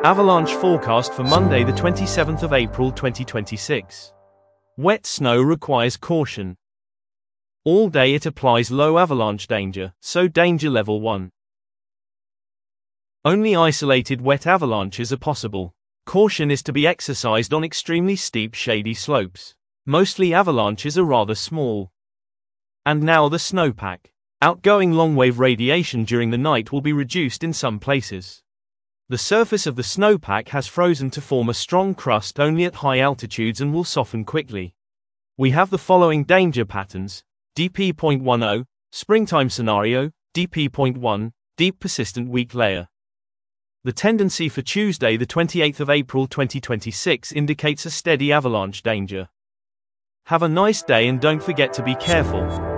Avalanche forecast for Monday the 27th of April 2026. Wet snow requires caution. All day it applies low avalanche danger, so danger level 1. Only isolated wet avalanches are possible. Caution is to be exercised on extremely steep shady slopes. Mostly avalanches are rather small. And now the snowpack. Outgoing long-wave radiation during the night will be reduced in some places. The surface of the snowpack has frozen to form a strong crust only at high altitudes and will soften quickly. We have the following danger patterns: DP.10, springtime scenario, DP.1, deep persistent weak layer. The tendency for Tuesday the 28th of April 2026 indicates a steady avalanche danger. Have a nice day and don't forget to be careful.